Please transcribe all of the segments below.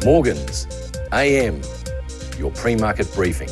Morgans AM, your pre-market briefing.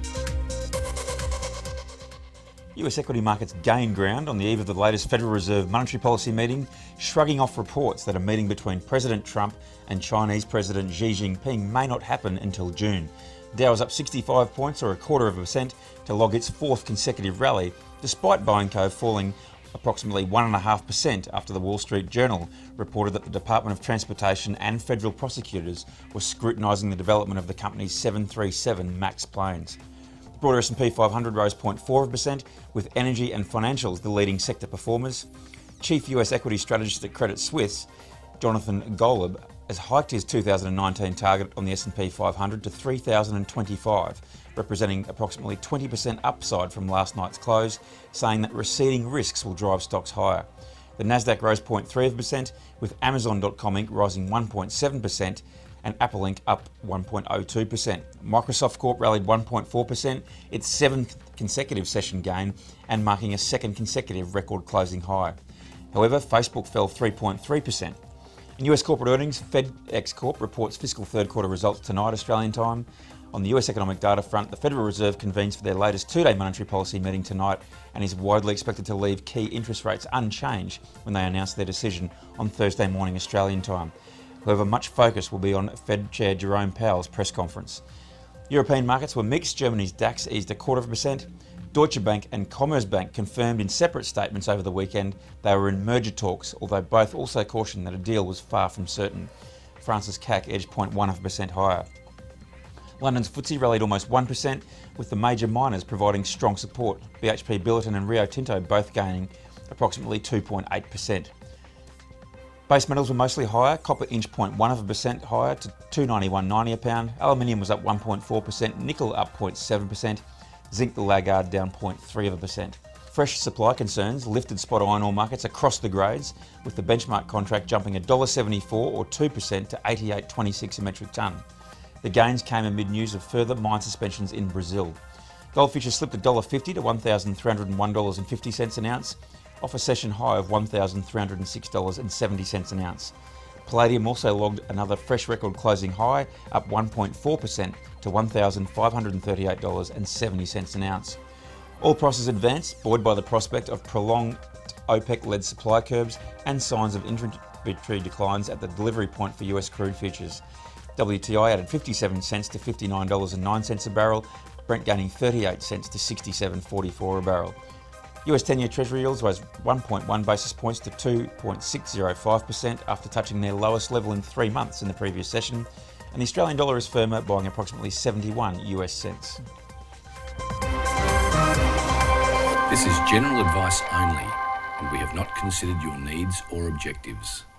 US equity markets gained ground on the eve of the latest Federal Reserve monetary policy meeting, shrugging off reports that a meeting between President Trump and Chinese President Xi Jinping may not happen until June. Dow was up 65 points, or 0.25%, to log its fourth consecutive rally, despite Boeing Co falling approximately 1.5% after the Wall Street Journal reported that the Department of Transportation and federal prosecutors were scrutinising the development of the company's 737 MAX planes. The broader S&P 500 rose 0.4%, with energy and financials the leading sector performers. Chief US equity strategist at Credit Suisse, Jonathan Golub, has hiked his 2019 target on the S&P 500 to 3,025, representing approximately 20% upside from last night's close, saying that receding risks will drive stocks higher. The Nasdaq rose 0.3%, with Amazon.com Inc. rising 1.7% and Apple Inc. up 1.02%. Microsoft Corp rallied 1.4%, its seventh consecutive session gain, and marking a second consecutive record closing high. However, Facebook fell 3.3%. In US corporate earnings, FedEx Corp reports fiscal third quarter results tonight, Australian time. On the US economic data front, the Federal Reserve convenes for their latest two-day monetary policy meeting tonight and is widely expected to leave key interest rates unchanged when they announce their decision on Thursday morning, Australian time. However, much focus will be on Fed Chair Jerome Powell's press conference. European markets were mixed. Germany's DAX eased 0.25%. Deutsche Bank and Commerzbank confirmed in separate statements over the weekend they were in merger talks, although both also cautioned that a deal was far from certain. France's CAC edged 0.1% higher. London's FTSE rallied almost 1%, with the major miners providing strong support, BHP Billiton and Rio Tinto both gaining approximately 2.8%. Base metals were mostly higher. Copper inched 0.1% higher to $291.90 a pound. Aluminium was up 1.4%, nickel up 0.7%, zinc the laggard down 0.3%. Fresh supply concerns lifted spot iron ore markets across the grades, with the benchmark contract jumping $1.74 or 2% to $88.26 a metric tonne. The gains came amid news of further mine suspensions in Brazil. Gold futures slipped $1.50 to $1,301.50 an ounce, off a session high of $1,306.70 an ounce. Palladium also logged another fresh record closing high, up 1.4% to $1,538.70 an ounce. Oil prices advanced, buoyed by the prospect of prolonged OPEC-led supply curbs and signs of inventory declines at the delivery point for US crude futures. WTI added 57 cents to $59.09 a barrel, Brent gaining 38 cents to $67.44 a barrel. US 10-year Treasury yields rose 1.1 basis points to 2.605% after touching their lowest level in 3 months in the previous session, and the Australian dollar is firmer, buying approximately 71 US cents. This is general advice only, and we have not considered your needs or objectives.